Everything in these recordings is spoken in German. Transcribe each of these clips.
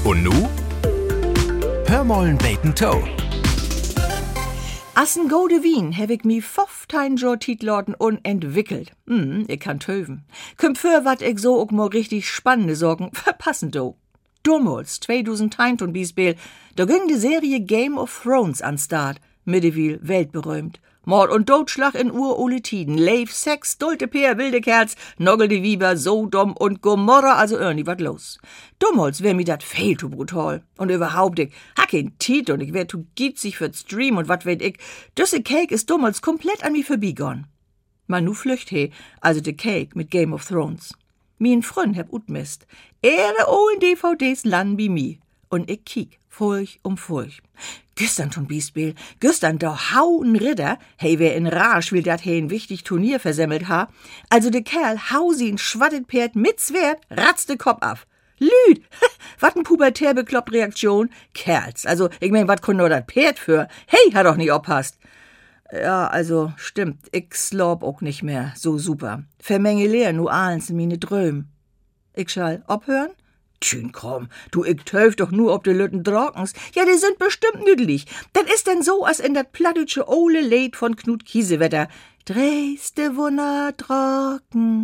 Und nu? Hörmollen Bacon Toe. Assen gode Wien heb ich mi 15 Jahr Titloten unentwickelt. Ich kann töven. Kümmt für wat ich so auch mal richtig spannende Sorgen verpassen do. Damals, 2010 und Biesbeel, da ging die Serie Game of Thrones an Start. Mittlerweile weltberühmt. Mord und Totschlag in urole Tiden. Leif, Sex, dulte Peer, wilde Kerz, Noggelde Wieber, Sodom und Gomorra, also irgendwie wat los. Damals wär mi dat viel zu brutal. Und überhaupt, ich ha kein Tit und ich wär zu gitzig für Stream und wat weet ich. Düsse Cake ist damals komplett an mi vorbeigegangen. Man nu flücht he, also de Cake mit Game of Thrones. Mien Freund heb utmist. Ehre ohlen DVDs landen wie mi. Und ich kiek, Furch um Furch. Gestern schon Biesbeel, gestern da hauen Ritter, hey, wer in Rage will dat hey ein wichtig Turnier versemmelt ha. Also de Kerl hau sie in schwattet Pferd mit Schwert, ratzt de Kopf ab. Lüd, wat n pubertär bekloppt Reaktion. Kerls, also ich mein, wat kon nur dat Pferd für? Hey, hat doch nicht oppasst. Ja, also stimmt, ich slob auch nicht mehr so super. Vermenge leer nu ahlens in mine Dröm. Ich schall obhören? Tschün komm, du, ich töf doch nur ob de Lütten Drockens. Ja, die sind bestimmt nüdlich. Das ist denn so, als in dat plattdütsche ole Lied von Knut Kiesewetter. Drehste Wunder trocken.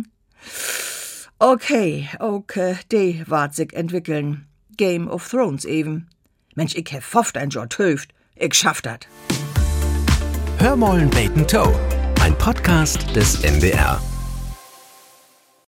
Okay, de wart sich entwickeln. Game of Thrones eben. Mensch, ich hef 15 Jahr töft. Ich schaff dat. Hörmollen Bacon Toe. Ein Podcast des NDR.